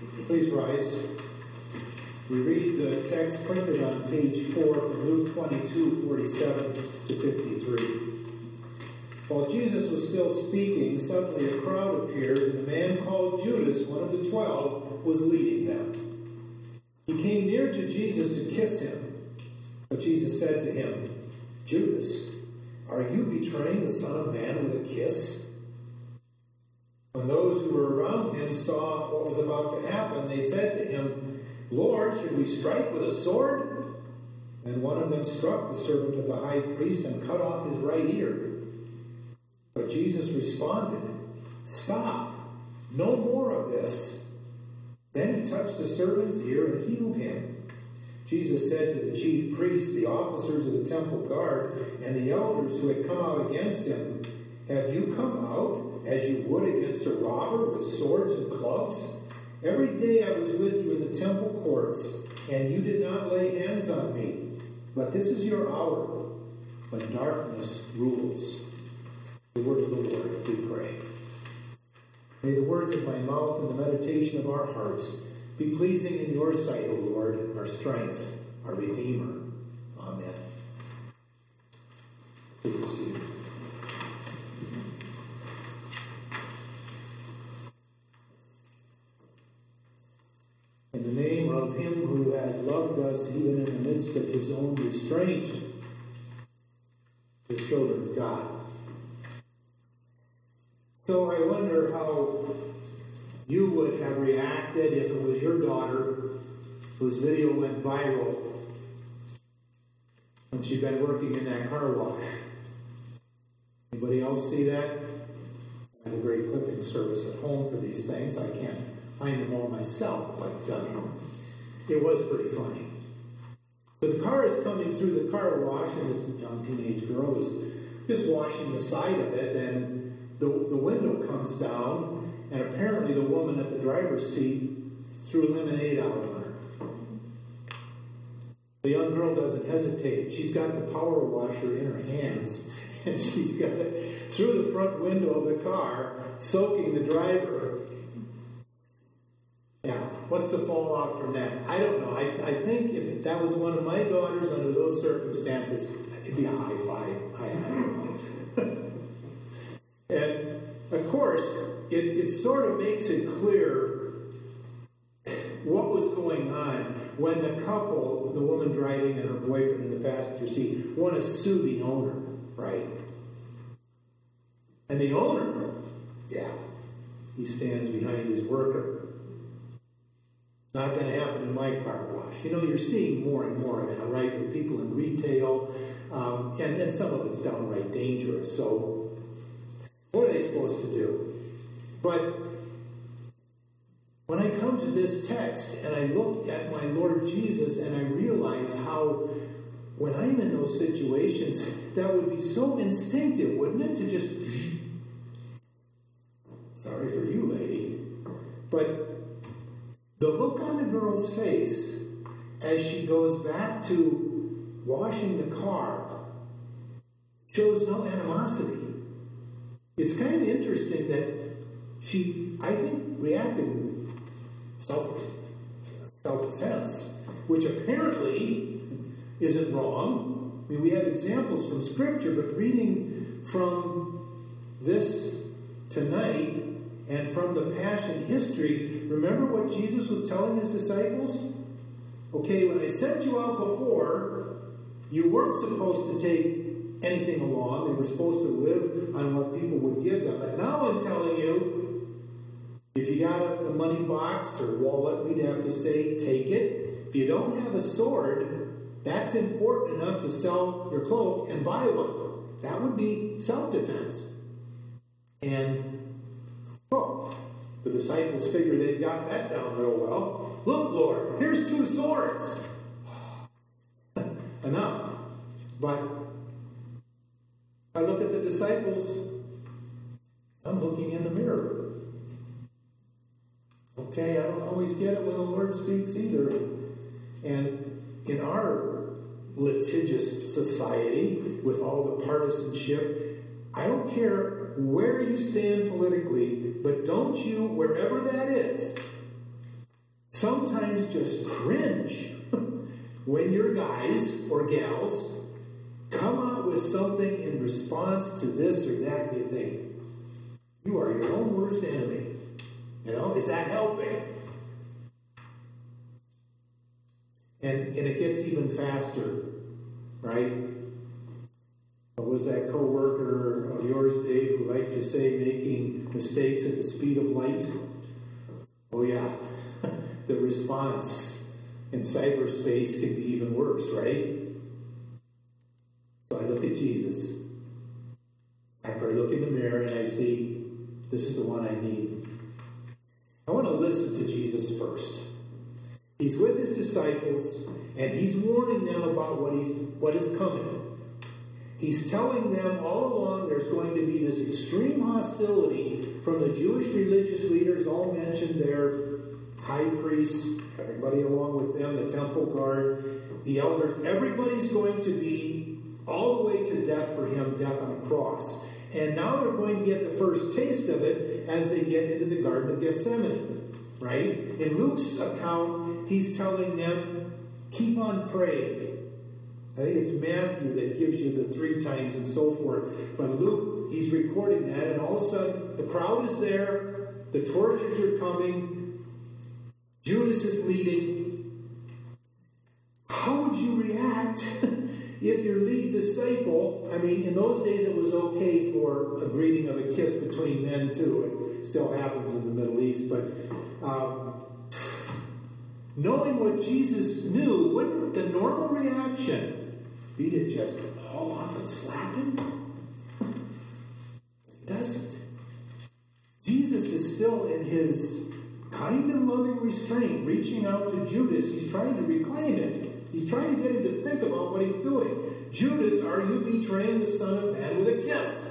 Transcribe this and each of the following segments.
Please rise. We read the text printed on page 4 from Luke 22, 47 to 53. While Jesus was still speaking, suddenly a crowd appeared, and a man called Judas, one of the 12, was leading them. He came near to Jesus to kiss him, but Jesus said to him, "Judas, are you betraying the Son of Man with a kiss?" When those who were around him saw what was about to happen, they said to him, "Lord, should we strike with a sword?" And one of them struck the servant of the high priest and cut off his right ear. But Jesus responded, "Stop, no more of this." Then he touched the servant's ear and healed him. Jesus said to the chief priests, the officers of the temple guard, and the elders who had come out against him, "Have you come out as you would against a robber with swords and clubs? Every day I was with you in the temple courts, and you did not lay hands on me. But this is your hour when darkness rules." The word of the Lord, we pray. May the words of my mouth and the meditation of our hearts be pleasing in your sight, O Lord, our strength, our Redeemer. Amen. Please be seated. In the name of him who has loved us even in the midst of his own restraint, the children of God. So I wonder how you would have reacted if it was your daughter whose video went viral when she'd been working in that car wash. Anybody else see that? I have a great clipping service at home for these things. I can't find them all myself, but it was pretty funny. So the car is coming through the car wash, and this young teenage girl is just washing the side of it, and the window comes down, and apparently the woman at the driver's seat threw lemonade out on her. The young girl doesn't hesitate. She's got the power washer in her hands, and she's got it through the front window of the car, soaking the driver. Now, what's the fallout from that? I don't know. I think if that was one of my daughters under those circumstances, it'd be a high five. I don't know. And, of course, it sort of makes it clear what was going on when the couple, the woman driving and her boyfriend in the passenger seat, want to sue the owner, right? And the owner, he stands behind his worker. Not going to happen in my car wash. You know, you're seeing more and more now, right, with people in retail, and some of it's downright dangerous. So what are they supposed to do? But when I come to this text and I look at my Lord Jesus and I realize how when I'm in those situations, that would be so instinctive, wouldn't it? To just, sorry for you, lady. But the look on the girl's face as she goes back to washing the car shows no animosity. It's kind of interesting that she, I think, reacted in self-defense, which apparently isn't wrong. I mean, we have examples from Scripture, but reading from this tonight and from the Passion history, remember what Jesus was telling his disciples? Okay, when I sent you out before, you weren't supposed to take anything along. They were supposed to live on what people would give them. But now I'm telling you, if you got a money box or wallet, we'd have to say, take it. If you don't have a sword, that's important enough to sell your cloak and buy one. That would be self-defense. And, the disciples figure they've got that down real well. Look, Lord, here's 2 swords. Enough. But I look at the disciples, I'm looking in the mirror. Okay, I don't always get it when the Lord speaks either. And in our litigious society, with all the partisanship, I don't care where you stand politically, but don't you, wherever that is, sometimes just cringe when your guys or gals come out with something in response to this or that. You think, you are your own worst enemy. You know, is that helping? And it gets even faster, right? What was that co-worker of yours, Dave, who liked to say making mistakes at the speed of light? Oh yeah, the response in cyberspace can be even worse, right? So I look at Jesus. After I look in the mirror and I see, this is the one I need. I want to listen to Jesus first. He's with his disciples, and he's warning them about what is coming. He's telling them all along there's going to be this extreme hostility from the Jewish religious leaders, all mentioned there, high priests, everybody along with them, the temple guard, the elders. Everybody's going to be all the way to death for him, death on a cross. And now they're going to get the first taste of it as they get into the Garden of Gethsemane, right? In Luke's account, he's telling them, keep on praying. I think it's Matthew that gives you the 3 times and so forth. But Luke, he's recording that, and all of a sudden, the crowd is there, the torches are coming, Judas is leading. How would you react if your lead disciple, I mean, in those days it was okay for a greeting of a kiss between men too. It still happens in the Middle East, but knowing what Jesus knew, wouldn't the normal reaction be to just haul off and slap him? He doesn't. Jesus is still in his kind and loving restraint, reaching out to Judas. He's trying to reclaim it. He's trying to get him to think about what he's doing. Judas, are you betraying the Son of Man with a kiss?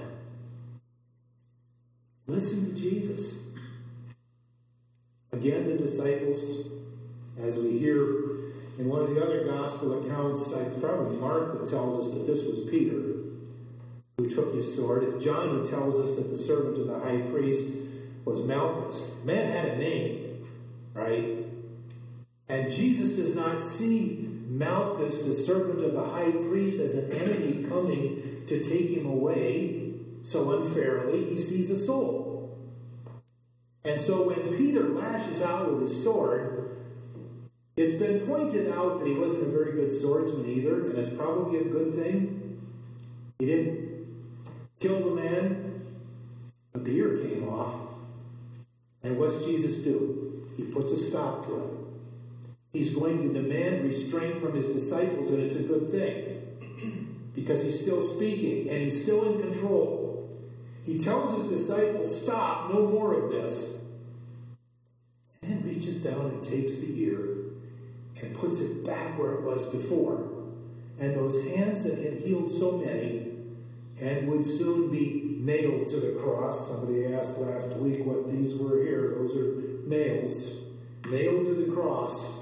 Listen to Jesus. Again, the disciples, as we hear in one of the other gospel accounts, it's probably Mark that tells us that this was Peter who took his sword. It's John who tells us that the servant of the high priest was Malchus. Man had a name, right? And Jesus does not see Malchus, the servant of the high priest, as an enemy coming to take him away so unfairly. He sees a soul. And so when Peter lashes out with his sword, it's been pointed out that he wasn't a very good swordsman either, and it's probably a good thing. He didn't kill the man, but the ear came off. And what's Jesus do? He puts a stop to it. He's going to demand restraint from his disciples, and it's a good thing because he's still speaking and he's still in control. He tells his disciples, stop, no more of this. And then reaches down and takes the ear and puts it back where it was before. And those hands that had healed so many and would soon be nailed to the cross. Somebody asked last week what these were here. Those are nails. Nailed to the cross.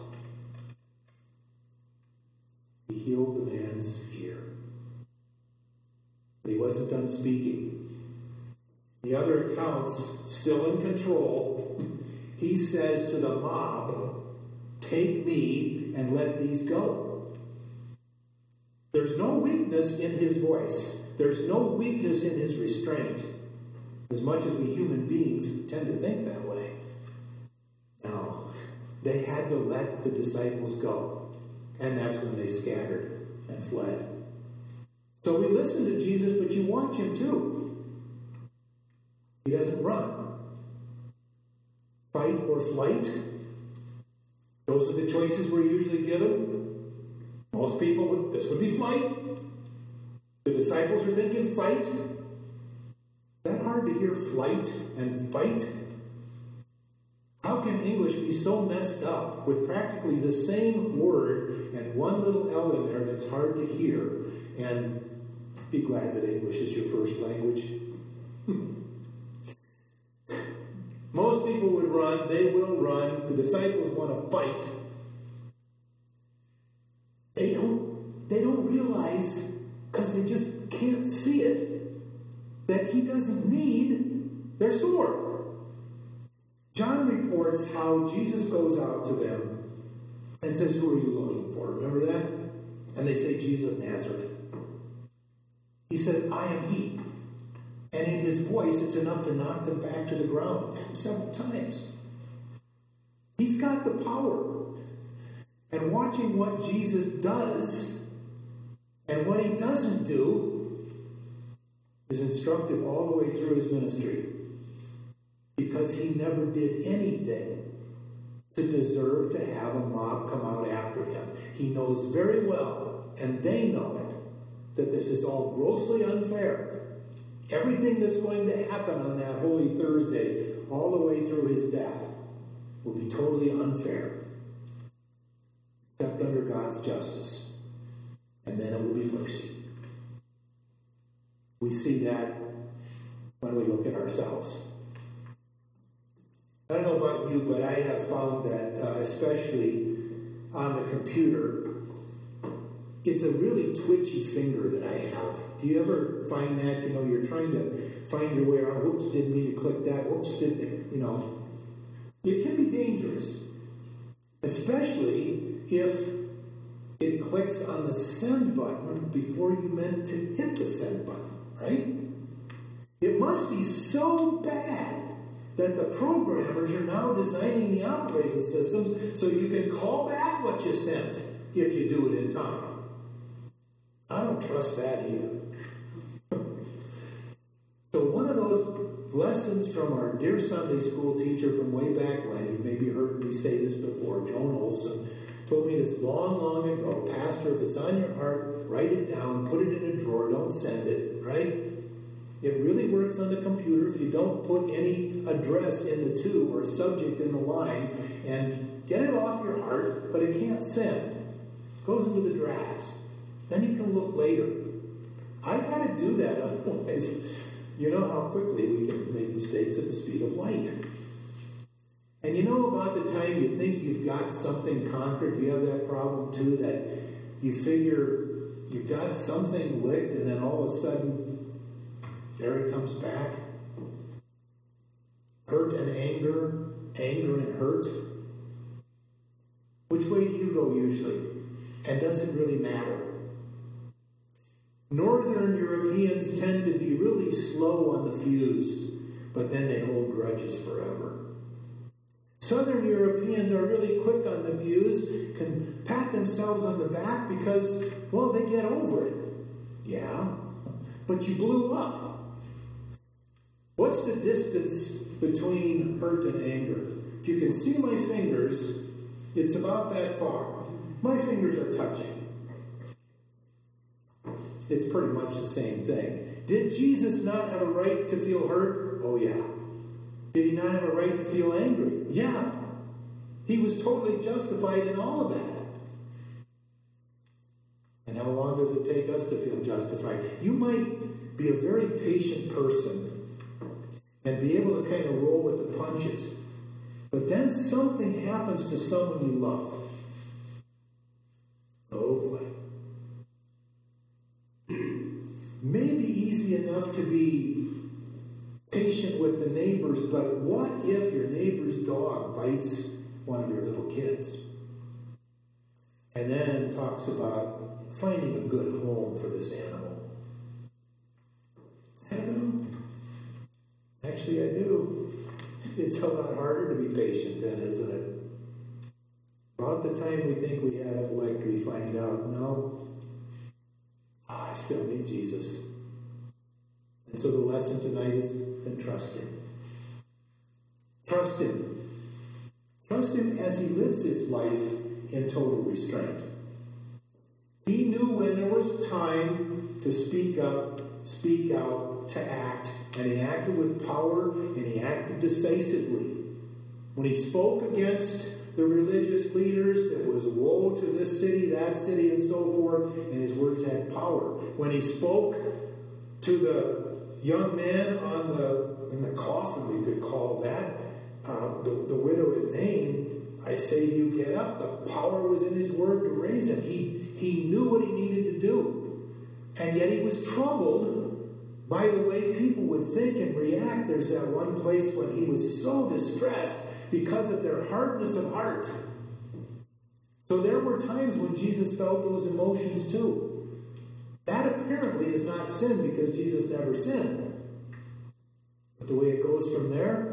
He healed the man's ear. But he wasn't done speaking. The other accounts, still in control, he says to the mob, take me and let these go. There's no weakness in his voice. There's no weakness in his restraint. As much as we human beings tend to think that way. No. They had to let the disciples go. And that's when they scattered and fled. So we listen to Jesus, but you watch him too. He doesn't run. Fight or flight. Those are the choices we're usually given. Most people, this would be flight. The disciples are thinking fight. Is that hard to hear, flight and fight? How can English be so messed up with practically the same word and one little L in there that's hard to hear? And be glad that English is your first language. Most people would run. They will run. The disciples want to fight. They don't realize, because they just can't see it, that he doesn't need their sword. John reports reports how Jesus goes out to them and says, "Who are you looking for?" Remember that? And they say, "Jesus of Nazareth." He says, "I am he." And in his voice, it's enough to knock them back to the ground several times. He's got the power. And watching what Jesus does and what he doesn't do is instructive all the way through his ministry. Because he never did anything to deserve to have a mob come out after him. He knows very well, and they know it, that this is all grossly unfair. Everything that's going to happen on that Holy Thursday, all the way through his death, will be totally unfair. Except under God's justice. And then it will be mercy. We see that when we look at ourselves. I don't know about you, but I have found that, especially on the computer, it's a really twitchy finger that I have. Do you ever find that? You know, you're trying to find your way around. Whoops, didn't mean to click that. Whoops, didn't, you know. It can be dangerous, especially if it clicks on the send button before you meant to hit the send button, right? It must be so bad that the programmers are now designing the operating systems so you can call back what you sent if you do it in time. I don't trust that either. So one of those lessons from our dear Sunday school teacher from way back when, you maybe heard me say this before, Joan Olson, told me this long, long ago, "Pastor, if it's on your heart, write it down, put it in a drawer, don't send it," right? It really works on the computer if you don't put any address in the to or subject in the line, and get it off your heart, but it can't send. It goes into the drafts. Then you can look later. I got to do that, otherwise, you know how quickly we can make mistakes at the speed of light. And you know, about the time you think you've got something conquered, you have that problem too, that you figure you've got something licked, and then all of a sudden, there it comes back. Hurt and anger, anger and hurt. Which way do you go usually? And does it really matter? Northern Europeans tend to be really slow on the fuse, but then they hold grudges forever. Southern Europeans are really quick on the fuse, can pat themselves on the back because, well, they get over it. Yeah, but you blew up. What's the distance between hurt and anger? If you can see my fingers, it's about that far. My fingers are touching. It's pretty much the same thing. Did Jesus not have a right to feel hurt? Oh, yeah. Did he not have a right to feel angry? Yeah. He was totally justified in all of that. And how long does it take us to feel justified? You might be a very patient person and be able to kind of roll with the punches. But then something happens to someone you love. Oh boy. Maybe easy enough to be patient with the neighbors, but what if your neighbor's dog bites one of your little kids? And then talks about finding a good home for this animal. I don't know. Actually, I do. It's a lot harder to be patient then, isn't it? About the time we think we have it licked, we find out, no, I still need Jesus. And so the lesson tonight is then trust Him. Trust Him. Trust Him as He lives His life in total restraint. He knew when there was time to speak up, speak out, to act. And He acted with power, and He acted decisively. When He spoke against the religious leaders, it was woe to this city, that city, and so forth, and His words had power. When He spoke to the young man in the coffin, we could call that, the widow at Nain, I say to you, get up. The power was in His word to raise him. He knew what He needed to do. And yet He was troubled by the way people would think and react. There's that one place when He was so distressed because of their hardness of heart. So there were times when Jesus felt those emotions too. That apparently is not sin because Jesus never sinned. But the way it goes from there,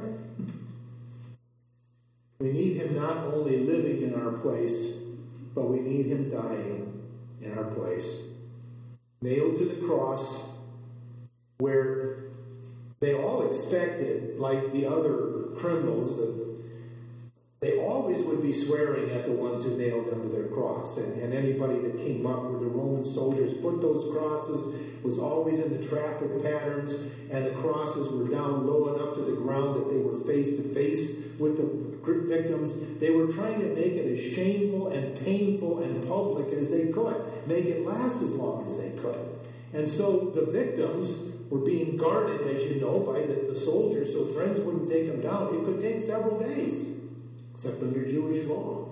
we need him not only living in our place, but we need him dying in our place. Nailed to the cross, where they all expected, like the other criminals, that they always would be swearing at the ones who nailed them to their cross. And anybody that came up where the Roman soldiers put those crosses was always in the traffic patterns, and the crosses were down low enough to the ground that they were face to face with the victims. They were trying to make it as shameful and painful and public as they could, make it last as long as they could. And so the victims were being guarded, as you know, by the soldiers, so friends wouldn't take them down. It could take several days, except under Jewish law.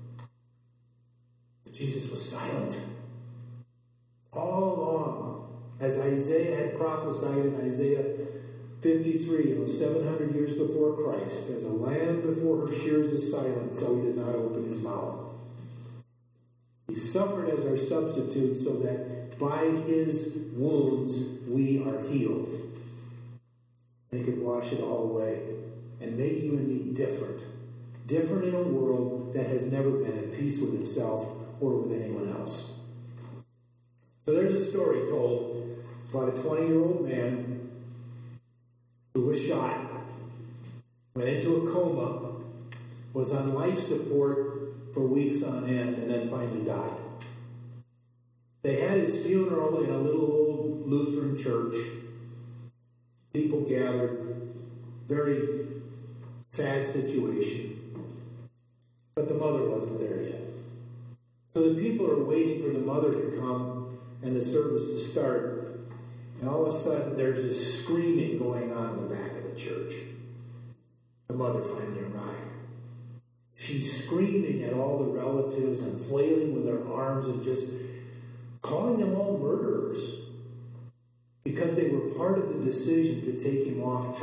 But Jesus was silent all along, as Isaiah had prophesied in Isaiah 53, 700 years before Christ. As a lamb before her shears is silent, so he did not open his mouth. He suffered as our substitute so that by his wounds we are healed. He could wash it all away and make you and me different. Different in a world that has never been at peace with itself or with anyone else. So there's a story told about a 20-year-old man who was shot, went into a coma, was on life support for weeks on end, and then finally died. They had his funeral in a little old Lutheran church. People gathered. Very sad situation. But the mother wasn't there yet. So the people are waiting for the mother to come and the service to start. And all of a sudden, there's this screaming going on in the back of the church. The mother finally arrived. She's screaming at all the relatives and flailing with her arms and just calling them all murderers because they were part of the decision to take him off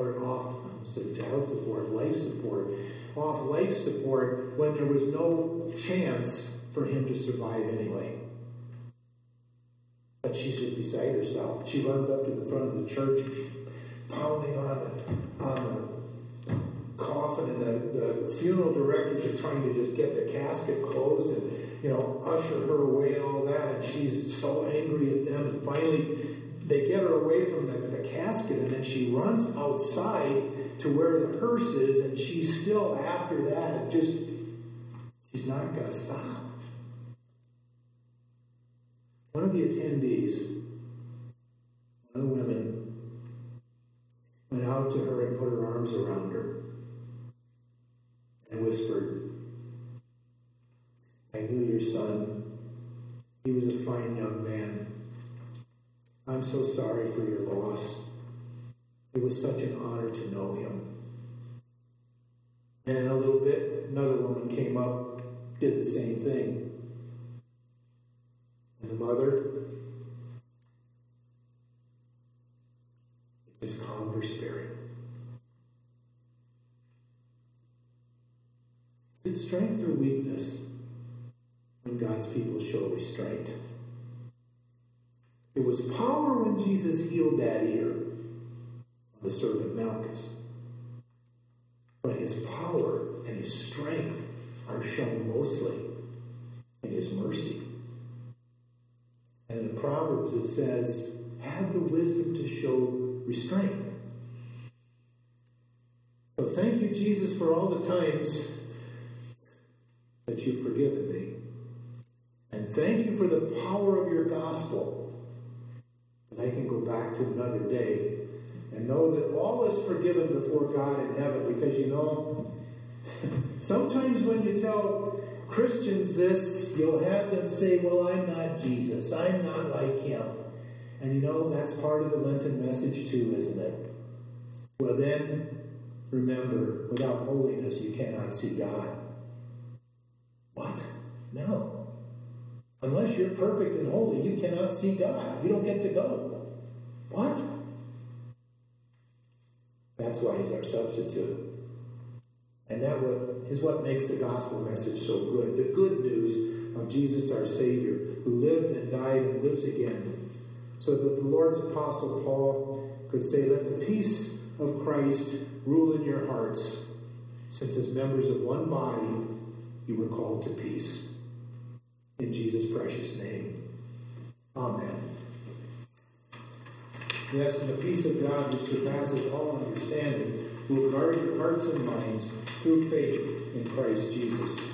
life support when there was no chance for him to survive anyway. But she's just beside herself. She runs up to the front of the church, pounding on the coffin, and the funeral directors are trying to just get the casket closed and, usher her away and all that. And she's so angry at them. And finally, they get her away from the casket, and then she runs outside to where the hearse is, and she's still after that. And she's not going to stop. One of the attendees, one of the women, went out to her and put her arms around her and whispered, "I knew your son. He was a fine young man. I'm so sorry for your loss. It was such an honor to know him." And in a little bit, another woman came up, did the same thing. And the mother just calmed her spirit. Is it strength or weakness when God's people show restraint? It was power when Jesus healed that ear of the servant Malchus. But his power and his strength are shown mostly in his mercy. And in the Proverbs it says, have the wisdom to show restraint. So thank you, Jesus, for all the times that you've forgiven me. And thank you for the power of your gospel. That I can go back to another day and know that all is forgiven before God in heaven. Because, sometimes when you tell Christians this, you'll have them say, well, I'm not Jesus. I'm not like him. And that's part of the Lenten message too, isn't it? Well then, remember, without holiness you cannot see God. What? No. Unless you're perfect and holy, you cannot see God. You don't get to go. What? That's why he's our substitute. And that is what makes the gospel message so good. The good news of Jesus our Savior, who lived and died and lives again. So that the Lord's apostle Paul could say, let the peace of Christ rule in your hearts, since as members of one body you were called to peace. In Jesus' precious name. Amen. Yes, and the peace of God which surpasses all understanding will guard your hearts and minds through faith in Christ Jesus.